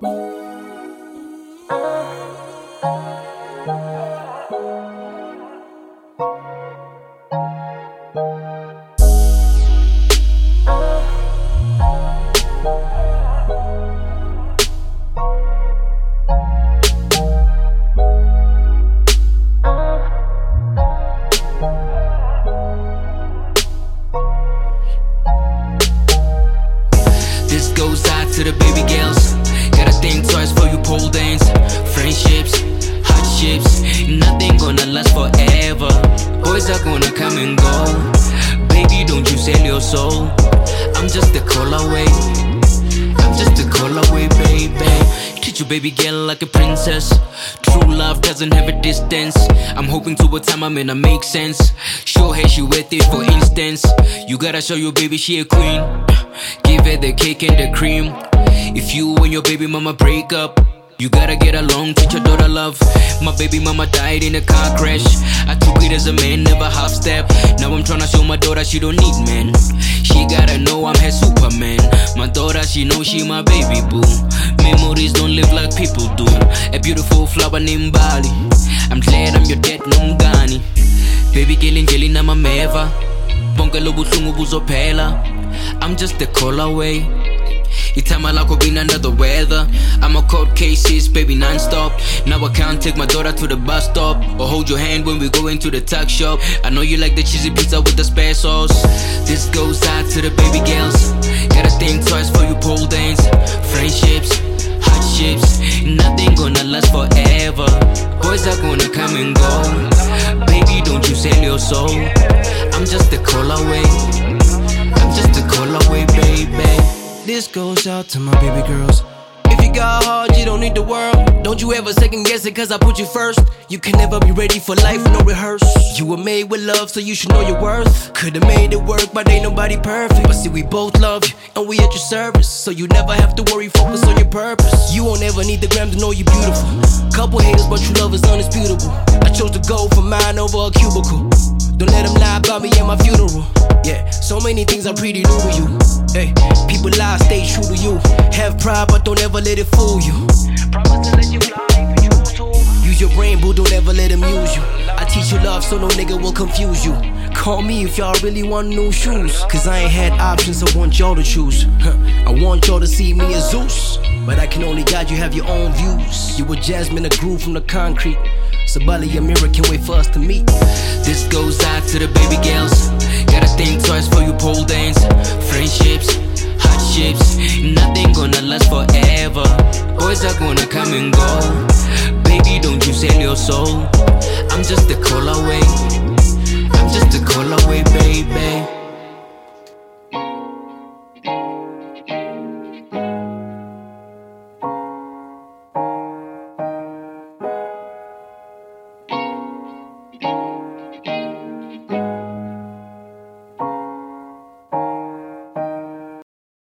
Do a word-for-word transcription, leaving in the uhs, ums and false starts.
Goes out to the baby girls. Gotta think twice for you pole dance. Friendships, hardships, nothing gonna last forever. Boys are gonna come and go. Baby, don't you sell your soul. I'm just a call away. I'm just a call away, baby. Treat you baby girl like a princess. True love doesn't have a distance. I'm hoping to a time I'm in a make sense. Show her she worth it, for instance. You gotta show your baby she a queen. Give her the cake and the cream. If you and your baby mama break up, you gotta get along, teach your daughter love. My baby mama died in a car crash. I took it as a man, never half step. Now I'm tryna show my daughter she don't need men. She gotta know I'm her superman. My daughter, she knows she my baby boo. Memories don't live like people do. A beautiful flower named Bali. I'm glad I'm your dad, Nomgani. Baby killing killing I'm a meva. Bonke lobuhlungu buzophela. I'm just a call away. Itama lako been under the weather. I'm a court cases, baby non-stop. Now I can't take my daughter to the bus stop or hold your hand when we go into the tuck shop. I know you like the cheesy pizza with the spare sauce. This goes out to the baby girls. Gotta think twice for you pole dance. Friendships, hardships, nothing gonna last forever. Boys are gonna come and go. Baby, don't you sell your soul. I'm just a call away. I'm just a call away, baby. This goes out to my baby girls. If you got hard, you don't need the world. Don't you ever second guess it, cause I put you first. You can never be ready for life, no rehearse. You were made with love, so you should know your worth. Could've made it work, but ain't nobody perfect. But see, we both love you, and we at your service. So you never have to worry, focus on your purpose. You won't ever need the gram to know you're beautiful. Couple haters, but true love is undisputable. I chose to go for mine over a cubicle. Don't let them lie about me at my funeral. Yeah, so many things are pretty new to you. Hey, people lie, stay true to you. Have pride, but don't ever let it fool you. Promise to let you fly if you choose to. Use your brain, boo, don't ever let them use you. I teach you love, so no nigga will confuse you. Call me if y'all really want new shoes. Cause I ain't had options, I want y'all to choose. I want y'all to see me as Zeus. But I can only guide you, have your own views. You were Jasmine, a groove from the concrete. Sabali, a mirror, can't wait for us to meet. This goes out to the baby girls. Gotta think twice for you pole dance. Friendships, hardships, nothing gonna last forever. Boys are gonna come and go. Baby, don't you sell your soul. I'm just a call away. I'm just a call away, baby. Thank you.